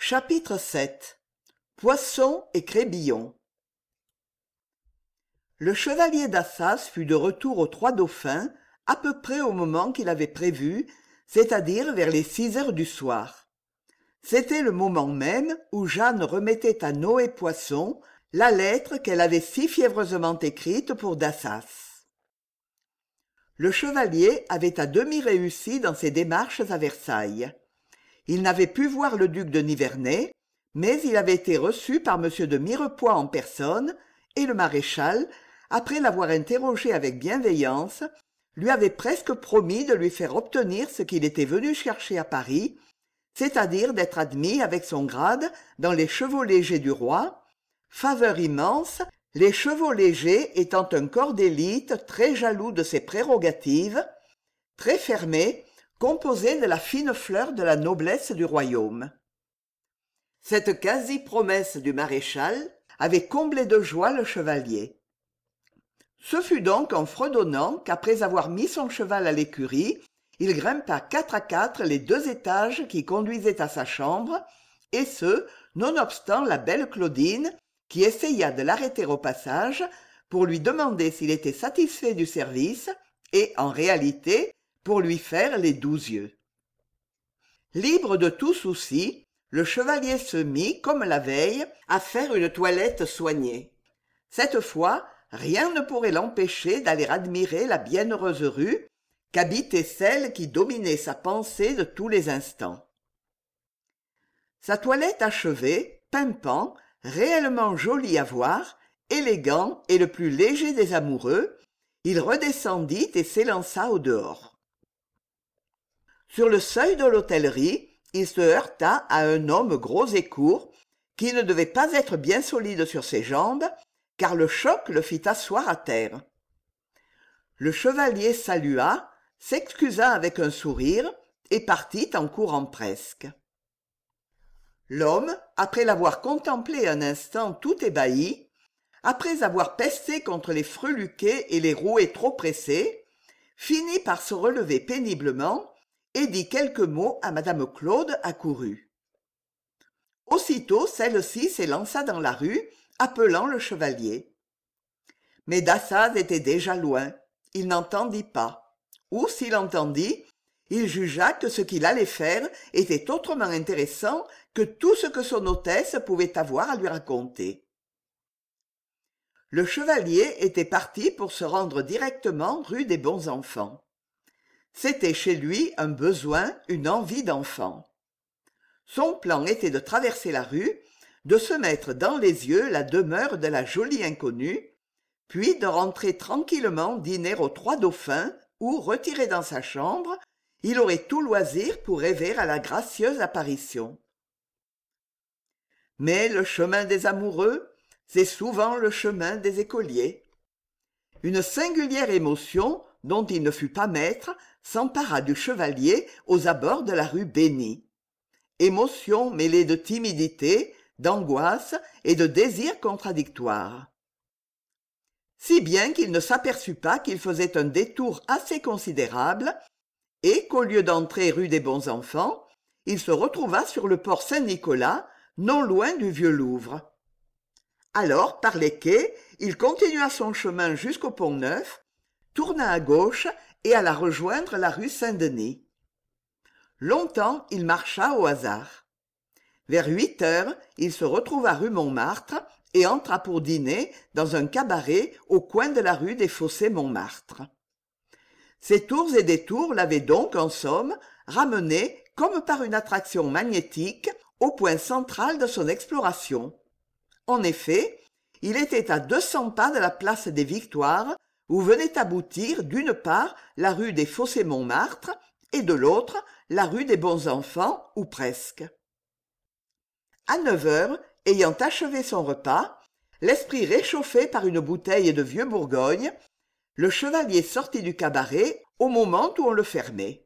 Chapitre VII. Poisson et crébillon. Le chevalier d'Assas fut de retour aux Trois Dauphins à peu près au moment qu'il avait prévu, c'est-à-dire vers les 6 heures du soir. C'était le moment même où Jeanne remettait à Noé Poisson la lettre qu'elle avait si fiévreusement écrite pour d'Assas. Le chevalier avait à demi réussi dans ses démarches à Versailles. Il n'avait pu voir le duc de Nivernais, mais il avait été reçu par m de Mirepoix en personne, et le maréchal, après l'avoir interrogé avec bienveillance, lui avait presque promis de lui faire obtenir ce qu'il était venu chercher à Paris, c'est-à-dire d'être admis avec son grade dans les chevaux légers du roi, faveur immense, les chevaux légers étant un corps d'élite très jaloux de ses prérogatives, très fermé, composé de la fine fleur de la noblesse du royaume. Cette quasi-promesse du maréchal avait comblé de joie le chevalier. Ce fut donc en fredonnant qu'après avoir mis son cheval à l'écurie, il grimpa 4 à 4 les 2 étages qui conduisaient à sa chambre, et ce, nonobstant la belle Claudine, qui essaya de l'arrêter au passage pour lui demander s'il était satisfait du service, et, en réalité, pour lui faire les 12 yeux. Libre de tout souci, le chevalier se mit, comme la veille, à faire une toilette soignée. Cette fois, rien ne pourrait l'empêcher d'aller admirer la bienheureuse rue qu'habitait celle qui dominait sa pensée de tous les instants. Sa toilette achevée, pimpant, réellement joli à voir, élégant et le plus léger des amoureux, il redescendit et s'élança au dehors. Sur le seuil de l'hôtellerie, il se heurta à un homme gros et court, qui ne devait pas être bien solide sur ses jambes, car le choc le fit asseoir à terre. Le chevalier salua, s'excusa avec un sourire, et partit en courant presque. L'homme, après l'avoir contemplé un instant tout ébahi, après avoir pesté contre les freluquets et les rouets trop pressés, finit par se relever péniblement et dit quelques mots à madame Claude accourue. Aussitôt celle-ci s'élança dans la rue, appelant le chevalier. Mais Dassaz était déjà loin, il n'entendit pas, ou s'il entendit, il jugea que ce qu'il allait faire était autrement intéressant que tout ce que son hôtesse pouvait avoir à lui raconter. Le chevalier était parti pour se rendre directement rue des Bons Enfants. C'était chez lui un besoin, une envie d'enfant. Son plan était de traverser la rue, de se mettre dans les yeux la demeure de la jolie inconnue, puis de rentrer tranquillement dîner aux Trois Dauphins, où, retiré dans sa chambre, il aurait tout loisir pour rêver à la gracieuse apparition. Mais le chemin des amoureux, c'est souvent le chemin des écoliers. Une singulière émotion, dont il ne fut pas maître, s'empara du chevalier aux abords de la rue Bénie. Émotion mêlée de timidité, d'angoisse et de désirs contradictoires. Si bien qu'il ne s'aperçut pas qu'il faisait un détour assez considérable et qu'au lieu d'entrer rue des Bons Enfants, il se retrouva sur le port Saint-Nicolas, non loin du vieux Louvre. Alors, par les quais, il continua son chemin jusqu'au Pont-Neuf, tourna à gauche et alla rejoindre la rue Saint-Denis. Longtemps, il marcha au hasard. Vers 8 heures, il se retrouva rue Montmartre et entra pour dîner dans un cabaret au coin de la rue des Fossés-Montmartre. Ces tours et détours l'avaient donc, en somme, ramené, comme par une attraction magnétique, au point central de son exploration. En effet, il était à 200 pas de la place des Victoires, où venait aboutir d'une part la rue des Fossés-Montmartre et de l'autre la rue des Bons Enfants, ou presque. À 9 heures, ayant achevé son repas, l'esprit réchauffé par une bouteille de vieux Bourgogne, le chevalier sortit du cabaret au moment où on le fermait.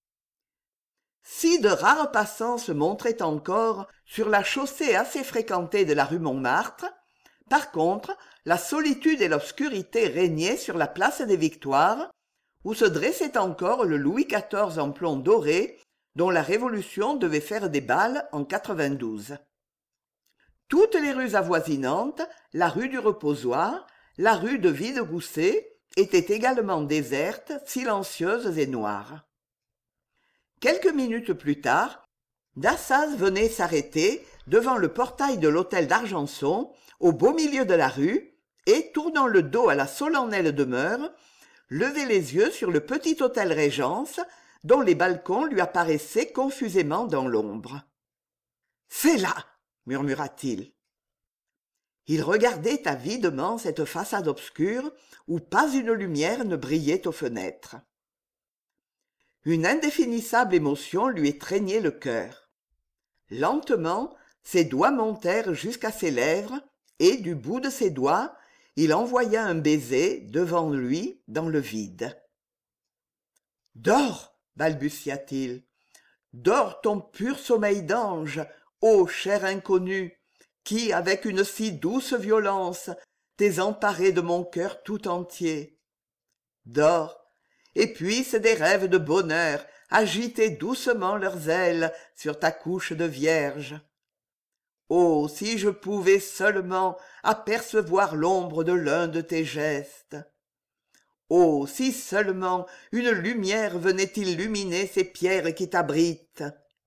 Si de rares passants se montraient encore sur la chaussée assez fréquentée de la rue Montmartre, par contre, la solitude et l'obscurité régnaient sur la place des Victoires, où se dressait encore le Louis XIV en plomb doré, dont la Révolution devait faire des balles en 92. Toutes les rues avoisinantes, la rue du Reposoir, la rue de Villegousset, étaient également désertes, silencieuses et noires. Quelques minutes plus tard, Dassaz venait s'arrêter devant le portail de l'hôtel d'Argenson, au beau milieu de la rue, et, tournant le dos à la solennelle demeure, levait les yeux sur le petit hôtel Régence, dont les balcons lui apparaissaient confusément dans l'ombre. « C'est là !» murmura-t-il. Il regardait avidement cette façade obscure où pas une lumière ne brillait aux fenêtres. Une indéfinissable émotion lui étreignait le cœur. Lentement, ses doigts montèrent jusqu'à ses lèvres et, du bout de ses doigts, il envoya un baiser devant lui dans le vide. « Dors !» balbutia-t-il. « Dors ton pur sommeil d'ange, ô cher inconnu, qui, avec une si douce violence, t'es emparé de mon cœur tout entier. Dors, et puissent des rêves de bonheur agiter doucement leurs ailes sur ta couche de vierge. Oh, si je pouvais seulement apercevoir l'ombre de l'un de tes gestes! Oh, si seulement une lumière venait illuminer ces pierres qui t'abritent!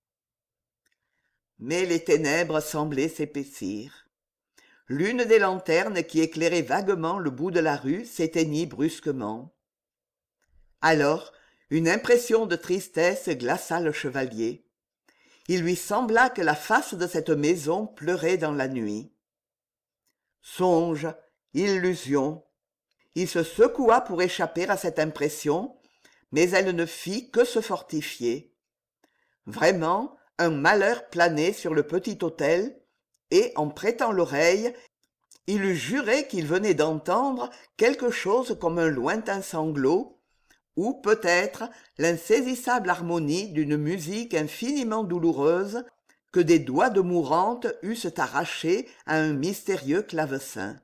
Mais les ténèbres semblaient s'épaissir. L'une des lanternes qui éclairait vaguement le bout de la rue s'éteignit brusquement. Alors, une impression de tristesse glaça le chevalier. Il lui sembla que la face de cette maison pleurait dans la nuit. Songe, illusion. Il se secoua pour échapper à cette impression, mais elle ne fit que se fortifier. Vraiment, un malheur planait sur le petit hôtel, et, en prêtant l'oreille, il eût juré qu'il venait d'entendre quelque chose comme un lointain sanglot, ou peut-être l'insaisissable harmonie d'une musique infiniment douloureuse que des doigts de mourante eussent arrachée à un mystérieux clavecin.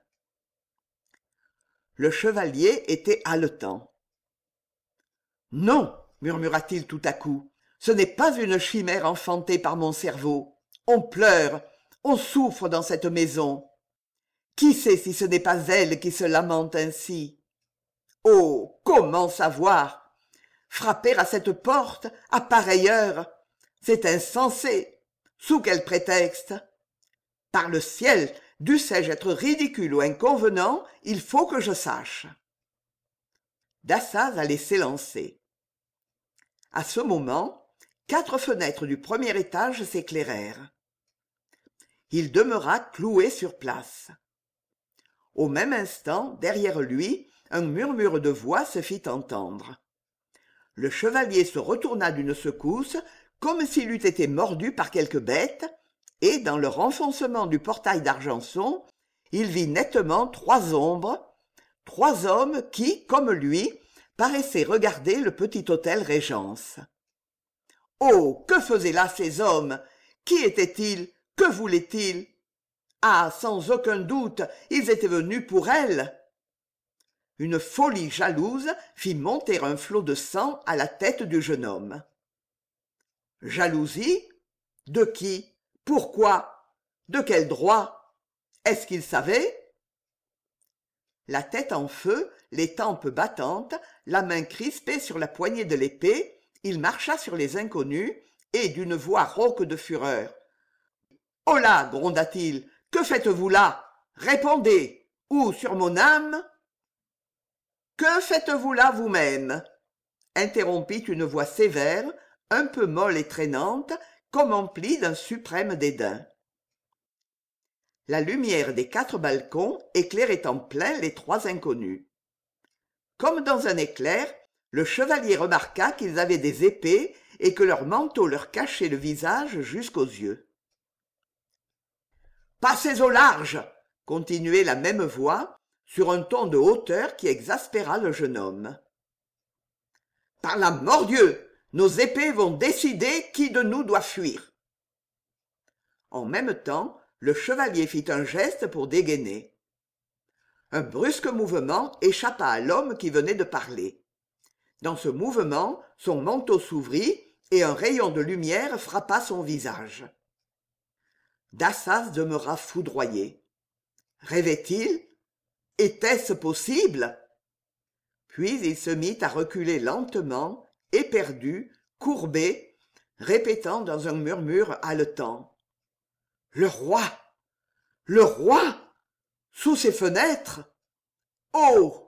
Le chevalier était haletant. « Non, murmura-t-il tout à coup, ce n'est pas une chimère enfantée par mon cerveau. On pleure, on souffre dans cette maison. Qui sait si ce n'est pas elle qui se lamente ainsi? Oh, comment savoir? Frapper à cette porte, à pareille heure, c'est insensé. Sous quel prétexte? Par le ciel, dussé-je être ridicule ou inconvenant, il faut que je sache. » Dassaz allait s'élancer. À ce moment, 4 fenêtres du premier étage s'éclairèrent. Il demeura cloué sur place. Au même instant, derrière lui, un murmure de voix se fit entendre. Le chevalier se retourna d'une secousse, comme s'il eût été mordu par quelque bête, et, dans le renfoncement du portail d'Argenson, il vit nettement 3 ombres, 3 hommes qui, comme lui, paraissaient regarder le petit hôtel Régence. Oh, que faisaient là ces hommes? Qui étaient-ils? Que voulaient-ils? Ah, sans aucun doute, ils étaient venus pour elle. Une folie jalouse fit monter un flot de sang à la tête du jeune homme. Jalousie? De qui? Pourquoi? De quel droit? Est-ce qu'il savait? La tête en feu, les tempes battantes, la main crispée sur la poignée de l'épée, il marcha sur les inconnus et, d'une voix rauque de fureur: « Holà, gronda-t-il, que faites-vous là? Répondez, ou sur mon âme... » « Que faites-vous là vous-même? » interrompit une voix sévère, un peu molle et traînante, comme emplie d'un suprême dédain. La lumière des 4 balcons éclairait en plein les 3 inconnus. Comme dans un éclair, le chevalier remarqua qu'ils avaient des épées et que leur manteau leur cachait le visage jusqu'aux yeux. « Passez au large !» continuait la même voix, sur un ton de hauteur qui exaspéra le jeune homme. « Par la mordieu, nos épées vont décider qui de nous doit fuir. » En même temps, le chevalier fit un geste pour dégainer. Un brusque mouvement échappa à l'homme qui venait de parler. Dans ce mouvement, son manteau s'ouvrit et un rayon de lumière frappa son visage. D'assas demeura foudroyé. Rêvait-il? Était-ce possible? Puis il se mit à reculer lentement, éperdu, courbé, répétant dans un murmure haletant. Le roi! Le roi! Sous ses fenêtres! Oh!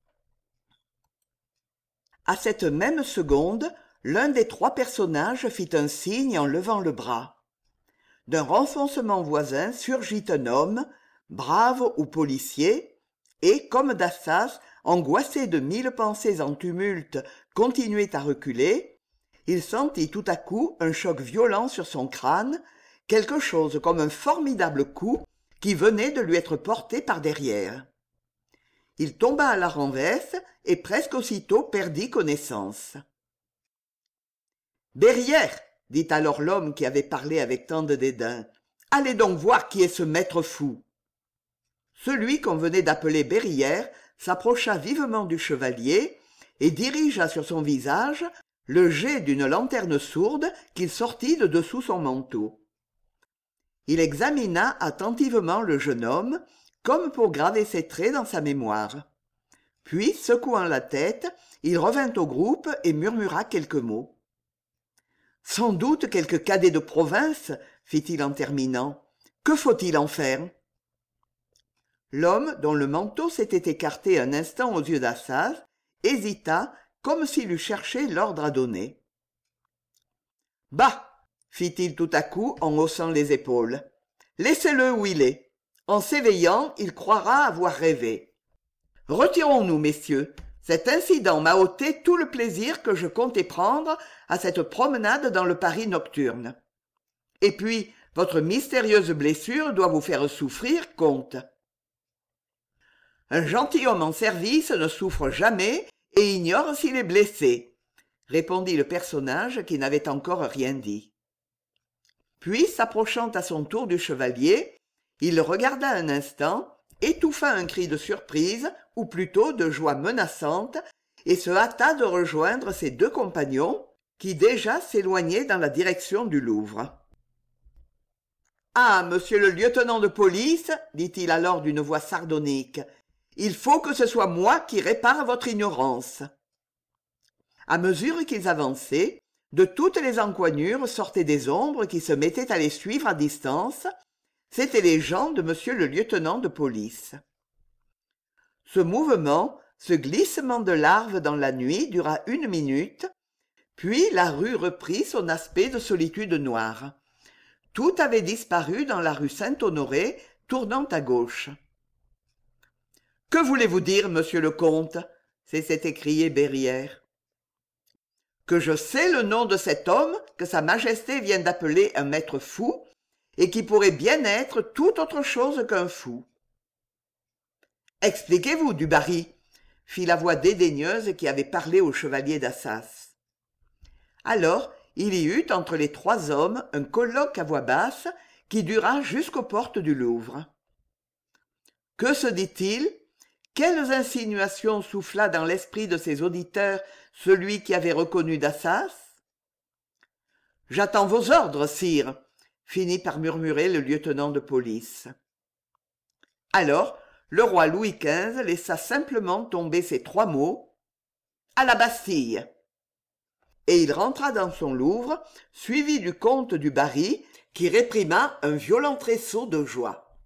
À cette même seconde, l'un des trois personnages fit un signe en levant le bras. D'un renfoncement voisin surgit un homme, brave ou policier, et, comme D'assas, angoissé de 1000 pensées en tumulte, continuait à reculer, il sentit tout à coup un choc violent sur son crâne, quelque chose comme un formidable coup qui venait de lui être porté par derrière. Il tomba à la renverse et presque aussitôt perdit connaissance. « Berrière !» dit alors l'homme qui avait parlé avec tant de dédain. « Allez donc voir qui est ce maître fou !» Celui qu'on venait d'appeler Berrière s'approcha vivement du chevalier et dirigea sur son visage le jet d'une lanterne sourde qu'il sortit de dessous son manteau. Il examina attentivement le jeune homme, comme pour graver ses traits dans sa mémoire. Puis, secouant la tête, il revint au groupe et murmura quelques mots. « Sans doute quelque cadet de province, fit-il en terminant. Que faut-il en faire ?» L'homme, dont le manteau s'était écarté un instant aux yeux d'Assas, hésita, comme s'il eût cherché l'ordre à donner. « Bah !» fit-il tout à coup en haussant les épaules. « Laissez-le où il est. En s'éveillant, il croira avoir rêvé. Retirons-nous, messieurs. Cet incident m'a ôté tout le plaisir que je comptais prendre à cette promenade dans le Paris nocturne. Et puis, votre mystérieuse blessure doit vous faire souffrir, comte. Un gentilhomme en service ne souffre jamais et ignore s'il est blessé, répondit le personnage qui n'avait encore rien dit. Puis, s'approchant à son tour du chevalier, il le regarda un instant, étouffa un cri de surprise, ou plutôt de joie menaçante, et se hâta de rejoindre ses deux compagnons, qui déjà s'éloignaient dans la direction du Louvre. « Ah, monsieur le lieutenant de police, dit-il alors d'une voix sardonique, il faut que ce soit moi qui répare votre ignorance. » À mesure qu'ils avançaient, de toutes les encoignures sortaient des ombres qui se mettaient à les suivre à distance. C'étaient les gens de monsieur le lieutenant de police. Ce mouvement, ce glissement de larves dans la nuit dura 1 minute, puis la rue reprit son aspect de solitude noire. Tout avait disparu dans la rue Saint-Honoré, tournant à gauche. « Que voulez-vous dire, monsieur le comte ?» s'est écrié Berrière. « Que je sais le nom de cet homme que sa majesté vient d'appeler un maître fou, et qui pourrait bien être tout autre chose qu'un fou. »« Expliquez-vous, Dubarry, » fit la voix dédaigneuse qui avait parlé au chevalier d'Assas. Alors, il y eut entre les trois hommes un colloque à voix basse qui dura jusqu'aux portes du Louvre. Que se dit-il? Quelles insinuations souffla dans l'esprit de ses auditeurs celui qui avait reconnu D'assas? « J'attends vos ordres, sire, » finit par murmurer le lieutenant de police. Alors, le roi Louis XV laissa simplement tomber ces 3 mots « À la Bastille !» Et il rentra dans son Louvre, suivi du comte du Barry, qui réprima un violent tressaut de joie.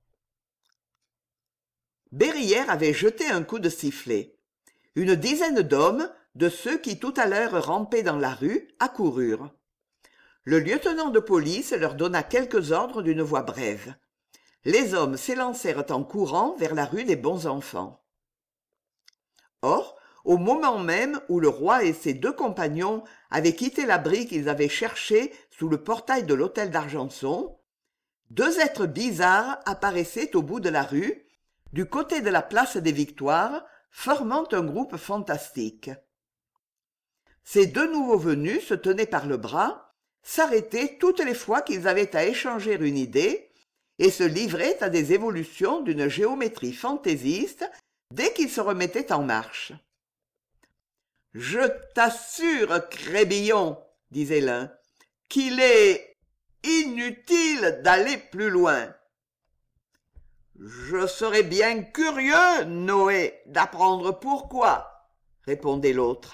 Berrière avait jeté un coup de sifflet. Une dizaine d'hommes, de ceux qui tout à l'heure rampaient dans la rue, accoururent. Le lieutenant de police leur donna quelques ordres d'une voix brève. Les hommes s'élancèrent en courant vers la rue des Bons-Enfants. Or, au moment même où le roi et ses 2 compagnons avaient quitté l'abri qu'ils avaient cherché sous le portail de l'hôtel d'Argenson, 2 êtres bizarres apparaissaient au bout de la rue, du côté de la place des Victoires, formant un groupe fantastique. Ces 2 nouveaux venus se tenaient par le bras, s'arrêtaient toutes les fois qu'ils avaient à échanger une idée et se livraient à des évolutions d'une géométrie fantaisiste dès qu'ils se remettaient en marche. « Je t'assure, Crébillon, disait l'un, qu'il est inutile d'aller plus loin. Je serais bien curieux, Noé, d'apprendre pourquoi, répondait l'autre.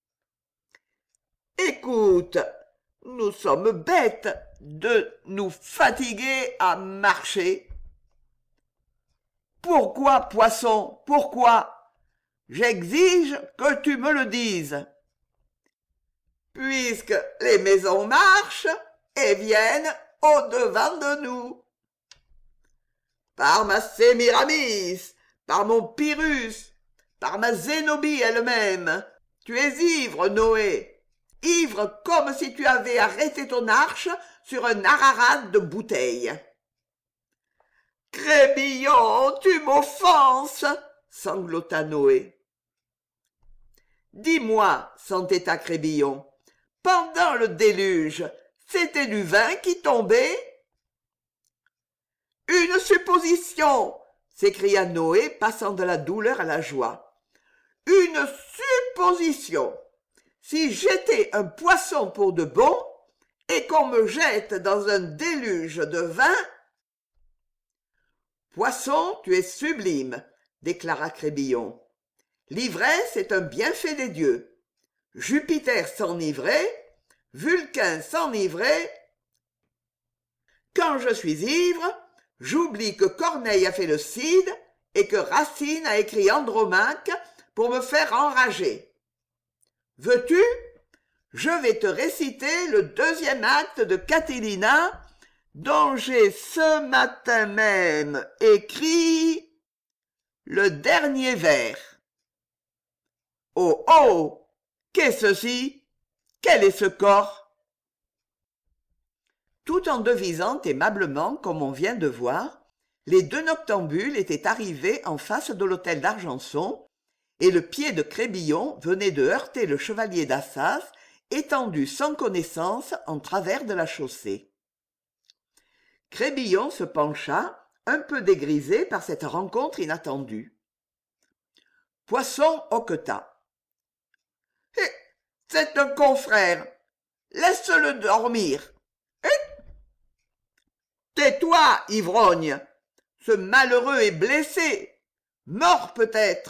Écoute, nous sommes bêtes de nous fatiguer à marcher. Pourquoi, poisson, pourquoi? J'exige que tu me le dises. Puisque les maisons marchent et viennent au-devant de nous. Par ma Sémiramis, par mon Pyrrhus, par ma Zénobie elle-même, tu es ivre, Noé, ivre comme si tu avais arrêté ton arche sur un Ararat de bouteilles. Crébillon, tu m'offenses, sanglota Noé. Dis-moi, s'entêta Crébillon, pendant le déluge, c'était du vin qui tombait? Une supposition, s'écria Noé, passant de la douleur à la joie. Une supposition. Si j'étais un poisson pour de bon, et qu'on me jette dans un déluge de vin... Poisson, tu es sublime, déclara Crébillon. L'ivresse est un bienfait des dieux. Jupiter s'enivrait, Vulcain s'enivrait. Quand je suis ivre, j'oublie que Corneille a fait le Cid et que Racine a écrit Andromaque pour me faire enrager. Veux-tu? Je vais te réciter le 2e acte de Catilina, dont j'ai ce matin même écrit le dernier vers. Oh oh! Qu'est ceci? Quel est ce corps? Tout en devisant aimablement, comme on vient de voir, les 2 noctambules étaient arrivés en face de l'hôtel d'Argenson, et le pied de Crébillon venait de heurter le chevalier d'Assas, étendu sans connaissance en travers de la chaussée. Crébillon se pencha, un peu dégrisé par cette rencontre inattendue. Poisson hoqueta. « Eh, c'est un confrère. Laisse-le dormir. Eh » Tais-toi, ivrogne. Ce malheureux est blessé. Mort peut-être.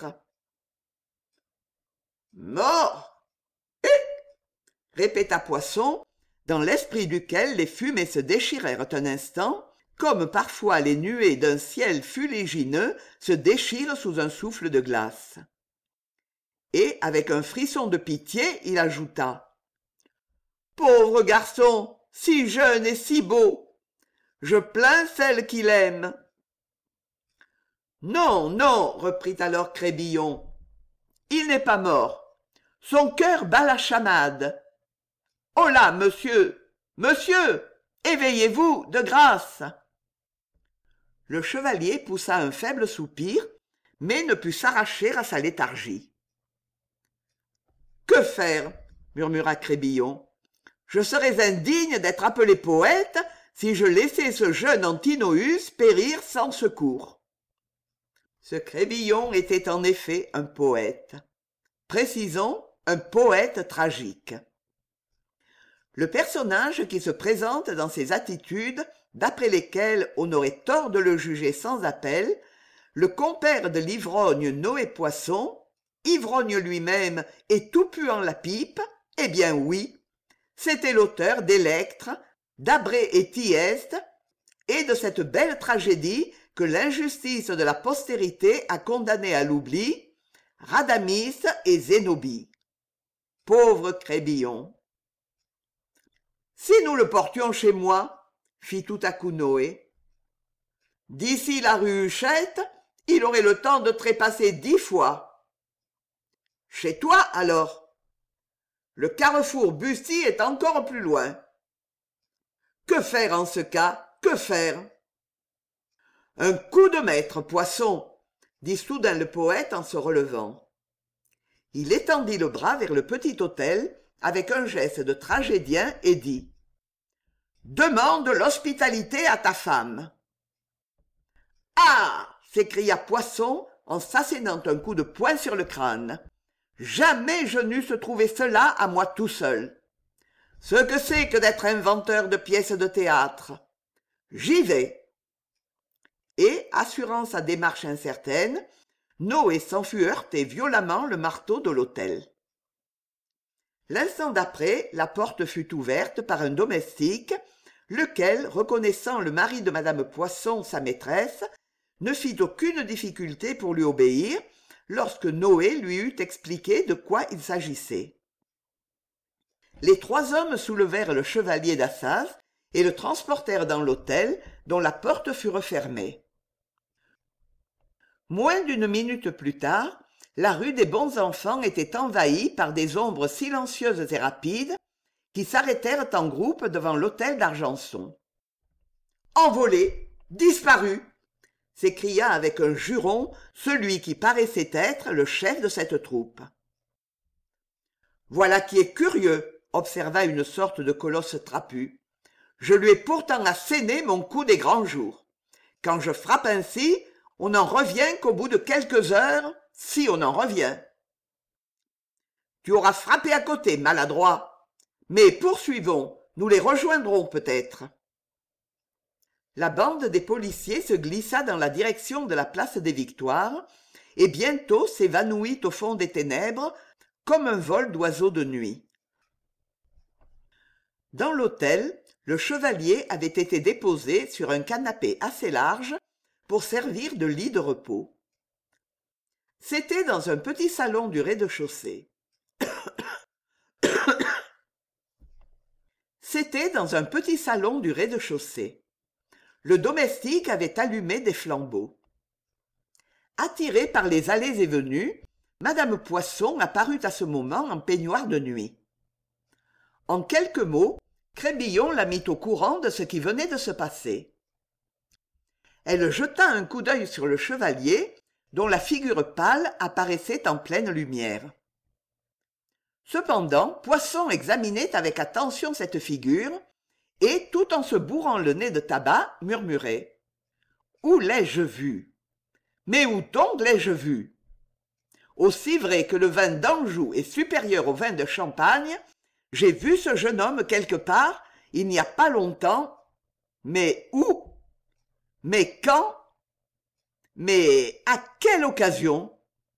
Mort. Eh répéta Poisson, dans l'esprit duquel les fumées se déchirèrent un instant, comme parfois les nuées d'un ciel fuligineux se déchirent sous un souffle de glace. Et, avec un frisson de pitié, il ajouta « Pauvre garçon, si jeune et si beau, je plains celle qu'il aime. » Non, non, reprit alors Crébillon, il n'est pas mort. Son cœur bat la chamade. Oh là, monsieur, monsieur, éveillez-vous, de grâce. Le chevalier poussa un faible soupir, mais ne put s'arracher à sa léthargie. Que faire? Murmura Crébillon. Je serais indigne d'être appelé poète si je laissais ce jeune Antinoüs périr sans secours. Ce Crébillon était en effet un poète. Précisons, un poète tragique. Le personnage qui se présente dans ces attitudes, d'après lesquelles on aurait tort de le juger sans appel, le compère de l'ivrogne Noé Poisson, ivrogne lui-même et tout puant la pipe, eh bien oui, c'était l'auteur d'Électre, d'Abrée et Thyeste, et de cette belle tragédie que l'injustice de la postérité a condamné à l'oubli, Radamis et Zénobie. Pauvre Crébillon. Si nous le portions chez moi, fit tout à coup Noé. D'ici la rue Huchette, il aurait le temps de trépasser 10 fois. Chez toi, alors? Le carrefour Bussy est encore plus loin. Que faire en ce cas? Que faire? Un coup de maître, Poisson, dit soudain le poète en se relevant. Il étendit le bras vers le petit hôtel avec un geste de tragédien et dit « Demande l'hospitalité à ta femme. » Ah! S'écria Poisson en s'assénant un coup de poing sur le crâne. Jamais je n'eusse trouvé cela à moi tout seul. Ce que c'est que d'être inventeur de pièces de théâtre. J'y vais. » Et, assurant sa démarche incertaine, Noé s'en fut heurter violemment le marteau de l'hôtel. L'instant d'après, la porte fut ouverte par un domestique, lequel, reconnaissant le mari de madame Poisson, sa maîtresse, ne fit aucune difficulté pour lui obéir, lorsque Noé lui eut expliqué de quoi il s'agissait. Les 3 hommes soulevèrent le chevalier d'Assas et le transportèrent dans l'hôtel, dont la porte fut refermée. Moins d'une minute plus tard, la rue des Bons Enfants était envahie par des ombres silencieuses et rapides qui s'arrêtèrent en groupe devant l'hôtel d'Argenson. « Envolé, disparu !» s'écria avec un juron celui qui paraissait être le chef de cette troupe. « Voilà qui est curieux, » observa une sorte de colosse trapu. « Je lui ai pourtant asséné mon coup des grands jours. Quand je frappe ainsi, on n'en revient qu'au bout de quelques heures, si on en revient. »« Tu auras frappé à côté, maladroit. Mais poursuivons, nous les rejoindrons peut-être. » La bande des policiers se glissa dans la direction de la place des Victoires et bientôt s'évanouit au fond des ténèbres comme un vol d'oiseaux de nuit. Dans l'hôtel, le chevalier avait été déposé sur un canapé assez large pour servir de lit de repos. C'était dans un petit salon du rez-de-chaussée. Le domestique avait allumé des flambeaux. Attirée par les allées et venues, madame Poisson apparut à ce moment en peignoir de nuit. En quelques mots, Crébillon la mit au courant de ce qui venait de se passer. Elle jeta un coup d'œil sur le chevalier, dont la figure pâle apparaissait en pleine lumière. Cependant, Poisson examinait avec attention cette figure, et, tout en se bourrant le nez de tabac, murmurait : « Où l'ai-je vu ? Mais où donc l'ai-je vu ? Aussi vrai que le vin d'Anjou est supérieur au vin de Champagne, j'ai vu ce jeune homme quelque part, il n'y a pas longtemps. Mais où ? Mais quand ? Mais à quelle occasion ? »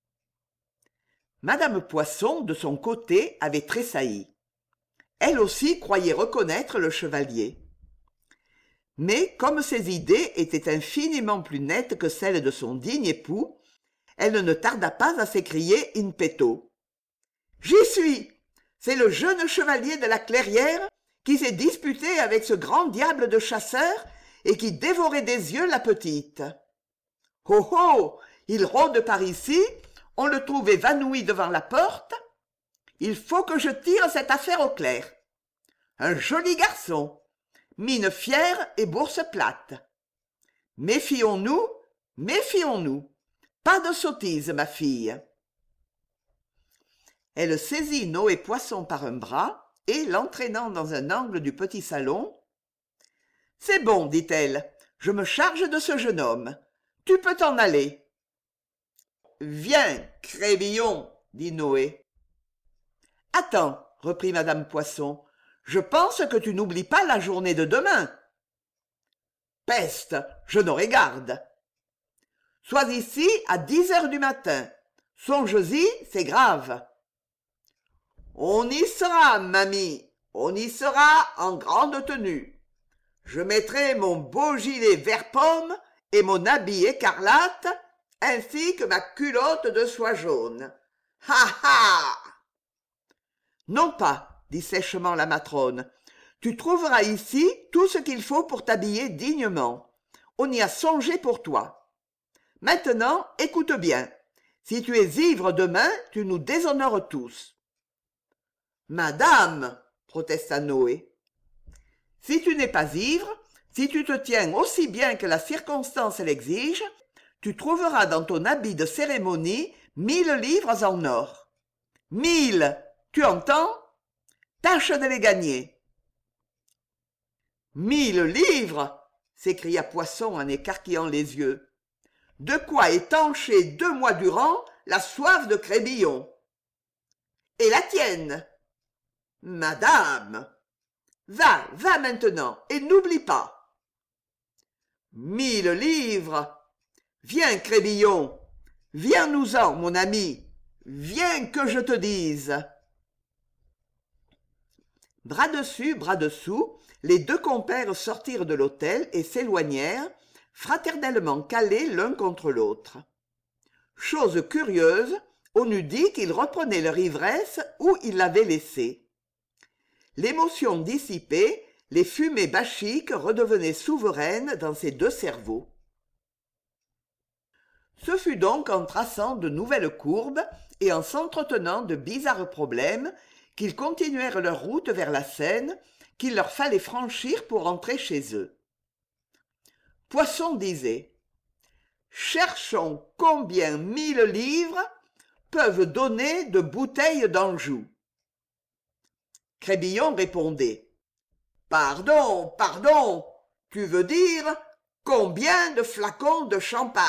Madame Poisson, de son côté, avait tressailli. Elle aussi croyait reconnaître le chevalier. Mais comme ses idées étaient infiniment plus nettes que celles de son digne époux, elle ne tarda pas à s'écrier in petto : « J'y suis ! C'est le jeune chevalier de la Clairière qui s'est disputé avec ce grand diable de chasseur et qui dévorait des yeux la petite. Oh oh ! Il rôde par ici, on le trouve évanoui devant la porte. Il faut que je tire cette affaire au clair. Un joli garçon, mine fière et bourse plate. Méfions-nous, méfions-nous. Pas de sottise, ma fille. » Elle saisit Noé Poisson par un bras et, l'entraînant dans un angle du petit salon, « C'est bon, dit-elle, je me charge de ce jeune homme. Tu peux t'en aller. »« Viens, Crébillon, dit Noé. »« Attends, reprit madame Poisson, je pense que tu n'oublies pas la journée de demain. »« Peste, je n'aurai garde. »« Sois ici à 10 heures du matin. Songe-y, c'est grave. »« On y sera, mamie, on y sera en grande tenue. Je mettrai mon beau gilet vert pomme et mon habit écarlate, ainsi que ma culotte de soie jaune. Ha ha !»« Non pas, dit sèchement la matrone. Tu trouveras ici tout ce qu'il faut pour t'habiller dignement. On y a songé pour toi. Maintenant, écoute bien. Si tu es ivre demain, tu nous déshonores tous. »« Madame, protesta Noé. Si tu n'es pas ivre, si tu te tiens aussi bien que la circonstance l'exige, tu trouveras dans ton habit de cérémonie 1000 livres en or. 1000, tu entends ? Tâche de les gagner. »« 1000 livres !» s'écria Poisson en écarquillant les yeux. « De quoi étancher 2 mois durant la soif de Crébillon. »« Et la tienne ?»« Madame !» Va maintenant, et n'oublie pas. 1000 livres. Viens, Crébillon. Viens-nous-en, mon ami. Viens que je te dise. Bras dessus, bras dessous, les deux compères sortirent de l'hôtel et s'éloignèrent, fraternellement calés l'un contre l'autre. Chose curieuse, on eût dit qu'ils reprenaient leur ivresse où ils l'avaient laissée. L'émotion dissipée, les fumées bachiques redevenaient souveraines dans ces deux cerveaux. Ce fut donc en traçant de nouvelles courbes et en s'entretenant de bizarres problèmes qu'ils continuèrent leur route vers la Seine, qu'il leur fallait franchir pour rentrer chez eux. Poisson disait « Cherchons combien 1000 livres peuvent donner de bouteilles d'Anjou. » Crébillon répondait « Pardon, tu veux dire combien de flacons de champagne ?»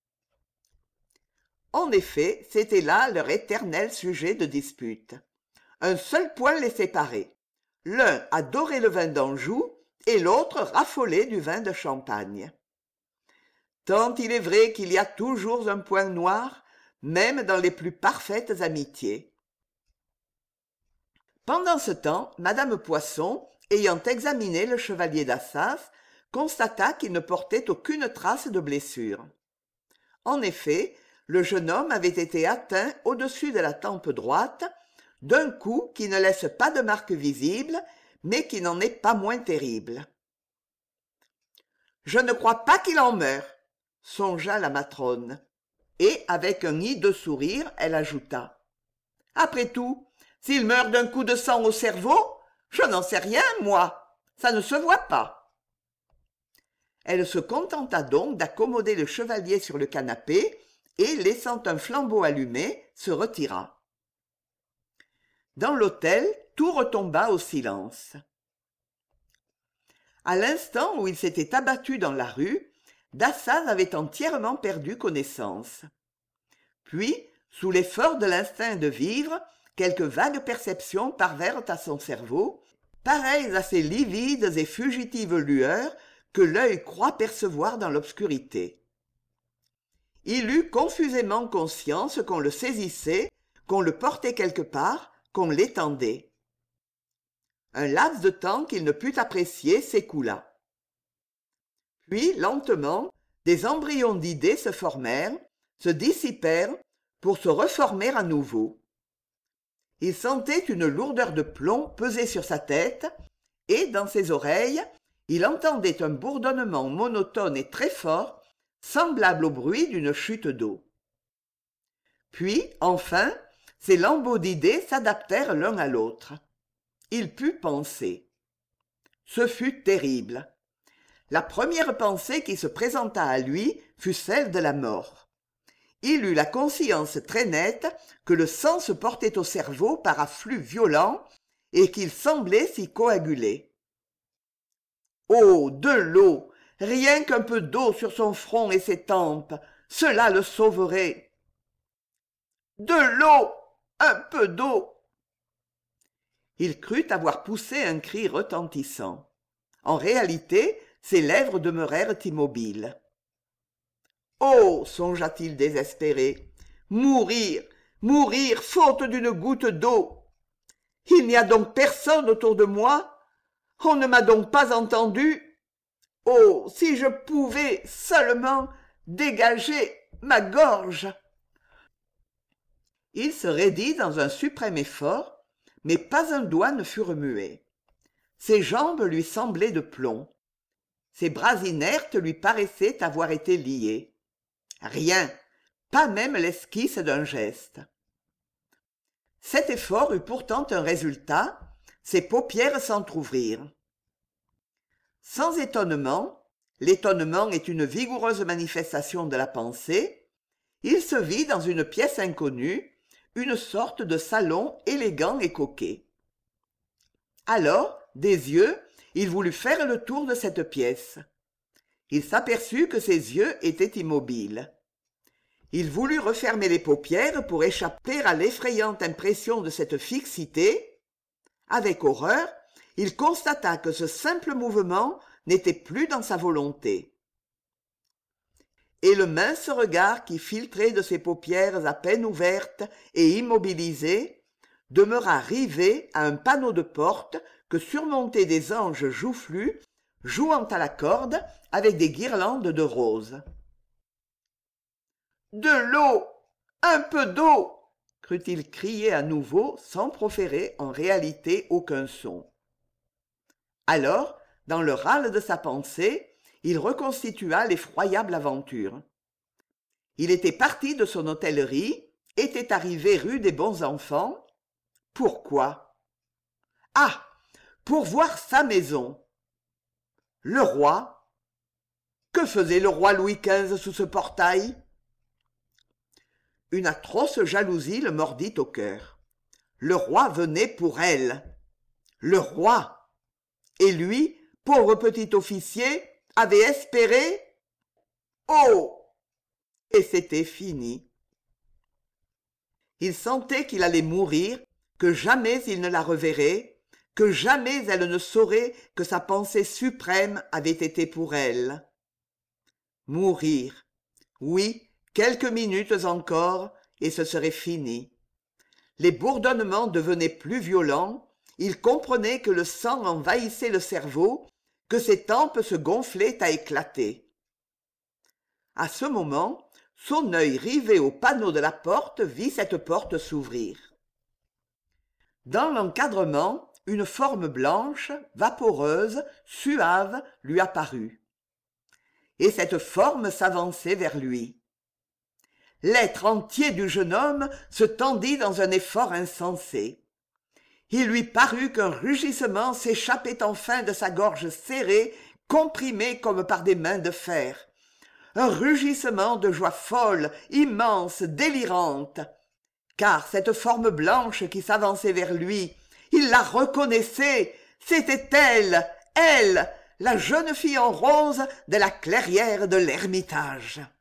En effet, c'était là leur éternel sujet de dispute. Un seul point les séparait. L'un adorait le vin d'Anjou et l'autre raffolait du vin de Champagne. Tant il est vrai qu'il y a toujours un point noir, même dans les plus parfaites amitiés. Pendant ce temps, Madame Poisson, ayant examiné le chevalier d'Assas, constata qu'il ne portait aucune trace de blessure. En effet, le jeune homme avait été atteint au-dessus de la tempe droite, d'un coup qui ne laisse pas de marque visible, mais qui n'en est pas moins terrible. « Je ne crois pas qu'il en meure, » songea la matrone. Et, avec un hideux sourire, elle ajouta. « Après tout, s'il meurt d'un coup de sang au cerveau, je n'en sais rien, moi. Ça ne se voit pas. » Elle se contenta donc d'accommoder le chevalier sur le canapé et, laissant un flambeau allumé, se retira. Dans l'hôtel, tout retomba au silence. À l'instant où il s'était abattu dans la rue, Dassaz avait entièrement perdu connaissance. Puis, sous l'effort de l'instinct de vivre, quelques vagues perceptions parvinrent à son cerveau, pareilles à ces livides et fugitives lueurs que l'œil croit percevoir dans l'obscurité. Il eut confusément conscience qu'on le saisissait, qu'on le portait quelque part, qu'on l'étendait. Un laps de temps qu'il ne put apprécier s'écoula. Puis, lentement, des embryons d'idées se formèrent, se dissipèrent, pour se reformer à nouveau. Il sentait une lourdeur de plomb peser sur sa tête, et, dans ses oreilles, il entendait un bourdonnement monotone et très fort, semblable au bruit d'une chute d'eau. Puis, enfin, ces lambeaux d'idées s'adaptèrent l'un à l'autre. Il put penser. Ce fut terrible. La première pensée qui se présenta à lui fut celle de la mort. Il eut la conscience très nette que le sang se portait au cerveau par afflux violents et qu'il semblait s'y coaguler. Oh, de l'eau! Rien qu'un peu d'eau sur son front et ses tempes, cela le sauverait. De l'eau! Un peu d'eau! Il crut avoir poussé un cri retentissant. En réalité, ses lèvres demeurèrent immobiles. Oh, songea-t-il désespéré, mourir, faute d'une goutte d'eau. Il n'y a donc personne autour de moi? On ne m'a donc pas entendu? Oh, si je pouvais seulement dégager ma gorge! Il se raidit dans un suprême effort, mais pas un doigt ne fut remué. Ses jambes lui semblaient de plomb. Ses bras inertes lui paraissaient avoir été liés. Rien, pas même l'esquisse d'un geste. Cet effort eut pourtant un résultat, ses paupières s'entr'ouvrirent. Sans étonnement, l'étonnement est une vigoureuse manifestation de la pensée, il se vit dans une pièce inconnue, une sorte de salon élégant et coquet. Alors, des yeux, il voulut faire le tour de cette pièce. Il s'aperçut que ses yeux étaient immobiles. Il voulut refermer les paupières pour échapper à l'effrayante impression de cette fixité. Avec horreur, il constata que ce simple mouvement n'était plus dans sa volonté. Et le mince regard qui filtrait de ses paupières à peine ouvertes et immobilisées demeura rivé à un panneau de porte que surmontaient des anges joufflus jouant à la corde avec des guirlandes de roses. « De l'eau! Un peu d'eau !» crut-il crier à nouveau sans proférer en réalité aucun son. Alors, dans le râle de sa pensée, il reconstitua l'effroyable aventure. Il était parti de son hôtellerie, était arrivé rue des Bons Enfants. Pourquoi? Ah! Pour voir sa maison. Le roi? Que faisait le roi Louis XV sous ce portail? Une atroce jalousie le mordit au cœur. Le roi venait pour elle. Le roi! Et lui, pauvre petit officier, avait espéré... Oh! Et c'était fini. Il sentait qu'il allait mourir, que jamais il ne la reverrait, que jamais elle ne saurait que sa pensée suprême avait été pour elle. Mourir. Oui, quelques minutes encore, et ce serait fini. Les bourdonnements devenaient plus violents, il comprenait que le sang envahissait le cerveau, que ses tempes se gonflaient à éclater. À ce moment, son œil rivé au panneau de la porte vit cette porte s'ouvrir. Dans l'encadrement, une forme blanche, vaporeuse, suave, lui apparut. Et cette forme s'avançait vers lui. L'être entier du jeune homme se tendit dans un effort insensé. Il lui parut qu'un rugissement s'échappait enfin de sa gorge serrée, comprimée comme par des mains de fer. Un rugissement de joie folle, immense, délirante. Car cette forme blanche qui s'avançait vers lui, il la reconnaissait, c'était elle, la jeune fille en rose de la clairière de l'Ermitage.